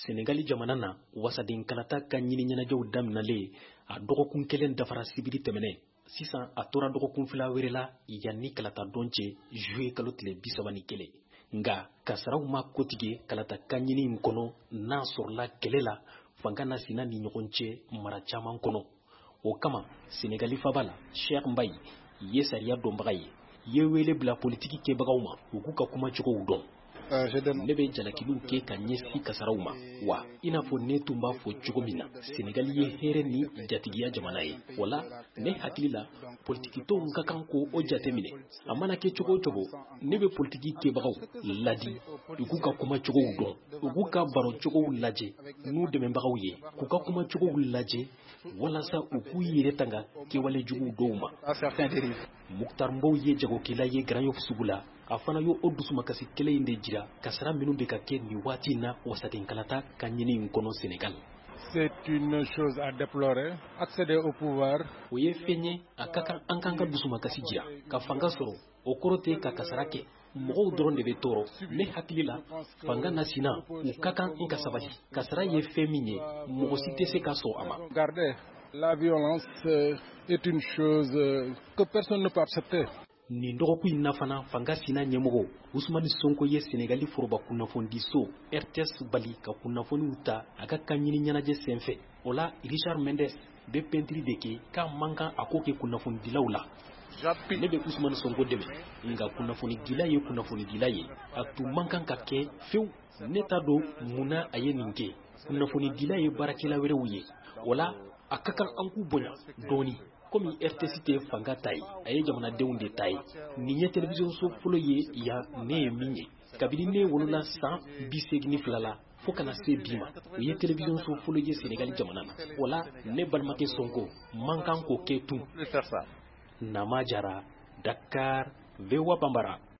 Senegali jamana na wasaden kalata ka ɲini ɲɛnajɛw daminalen a dɔgɔkun kelen dafara sibiri tɛmɛnɛ sisan a tora dɔgɔkun fila wɛrɛ la yanni kalata don cɛ juillet kalo tile 31 nga kasaraw ma kotige kalata ka ɲini in kɔnɔ n'a sɔrɔla kɛlɛ la fanga na sina ni ɲɔgɔn cɛ mara caman kɔnɔ o kama Senegali faba la Cheikh Mbaye ye sariya dɔnbaga ye wele bila politiki kɛbagaw ma u k'u ka kuma cogow dɔn ne bɛ jalakiliw kɛ ka ɲɛsin kasaraw ma wa i n'a fɔ ne tun b'a fɔ cogo min na Senegali ye hɛrɛ ni jatigiya jamana ye wala ne hakili la politiki tɔnw ka kan ko o jate minɛ a mana kɛ cogo o cogo ne bɛ politiki kɛbagaw ladi u k'u ka kuma cogow dɔn u k'u ka baro cogow lajɛ n'u dɛmɛbagaw ye k'u ka kuma cogow lajɛ walasa u k'u yɛrɛ tanga kɛwale juguw dɔw ma Muktar Mbow ye jagokɛla ye Grand Yoff sugu la a fana y'o dusumakasi kɛlɛ in de jira kasara minnu bɛ ka kɛ nin waati in na wasaden kalata ka ɲini in kɔnɔ Sénégal. C'est une chose à déplorer. Accéder au pouvoir. O ye fɛn ye a ka kan an k'an ka dusumakasi jira ka fanga sɔrɔ o kɔrɔ tɛ ka kasara kɛ mɔgɔw dɔrɔn de bɛ tɔɔrɔ ne hakili la fanga na sina u ka kan n ka sabali kasara ye fɛn min ye mɔgɔ si tɛ se ka sɔn a ma. La violence est une chose que personne ne peut accepter. Nin dɔgɔkun in na fana fanga sina ɲɛmɔgɔ Usmani Sonko ye Senegali foroba kunnafoni so RTS bali ka kunnafoniw ta a ka kan ɲini ɲɛnajɛ senfɛ o la Richard Mendes bɛ pɛntiri de kɛ k'a man kan a ko kɛ kunnafonidilaw la ne bɛ Usmani Sonko dɛmɛ nka kunnafonidila ye kunnafonidila ye a tun man kan ka kɛ fewu ne t'a dɔn munna a ye nin kɛ kunnafonidila ye baarakɛla wɛrɛw ye wala a ka kan an k'u bonya dɔɔni komi RTS tɛ fanga ta ye a ye jamanadenw de ta ye nin ye télévision so fɔlɔ ye yan ne ye min ye kabini ne wolola san 82 la fo kana se bi ma o ye télévision so fɔlɔ ye Sénégali jamana na wala ne balimakɛ Sonko man kan k'o kɛ tun Nama Jara Dakar VOA Bambara